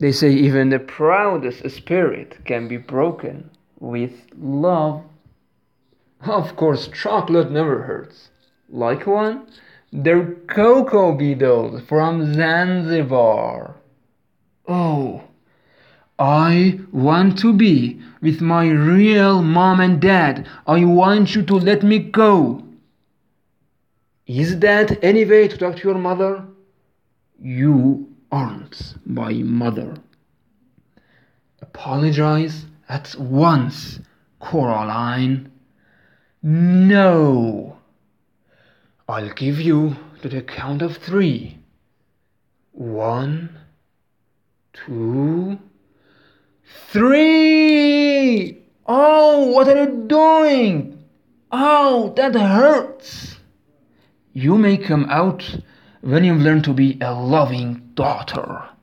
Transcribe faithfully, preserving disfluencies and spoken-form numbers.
They say even the proudest spirit can be broken with love. Of course, chocolate never hurts. Like one, they're cocoa beetles from Zanzibar. Oh, I want to be with my real mom and dad. I want you to let me go. Is that any way to talk to your mother? You aren't my mother. Apologize at once, Coraline. No. I'll give you to the count of three. One, two, three! Oh, what are you doing? Oh, that hurts. You may come out when you've learned to be a loving daughter.